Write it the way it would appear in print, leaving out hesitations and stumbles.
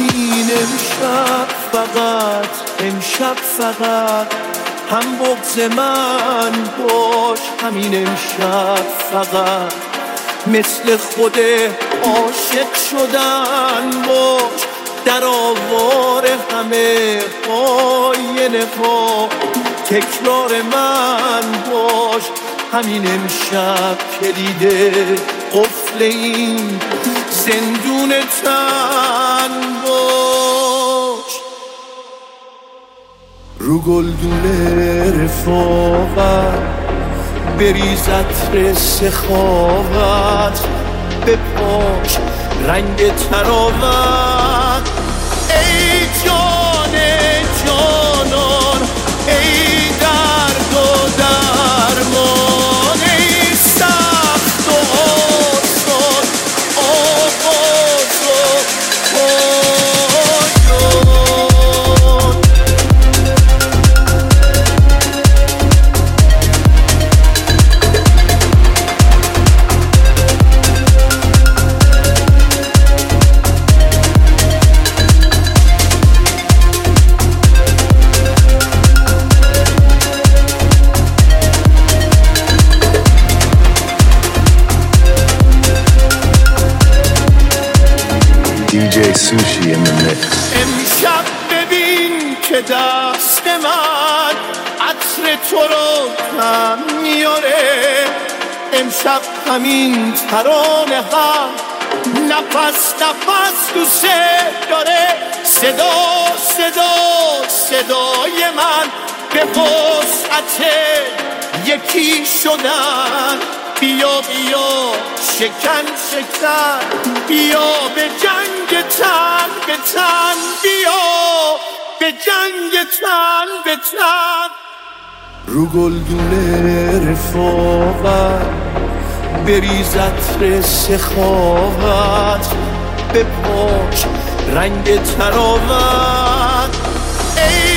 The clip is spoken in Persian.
همین امشب فقط هم بغض من باش، همین امشب فقط مثل خود عاشق شدن باش، در آوار همه آینه ها تکرار من باش، همین امشب کلید قفل این زندون تن باش. رو گلدون رفاقت بریز عطر سخاوت، بپاش رنگ تراوت. ای جان جانان، ای درد و درمان، ای سخت و آسان، آغاز و پایان. DJ Sushi in the mix. امشب ببین که دست من عطر تو رو هم میاره، امشب همین ترانه هم نفس نفس دوست داره. صدای من به وسعت یکی شدن. بیا شکن بیا به جنگ تن به تن، بیا به جنگ تن به تن. رو گلدون رفاقت بریز عطر سخاوت، بپاش رنگ تراوت. ای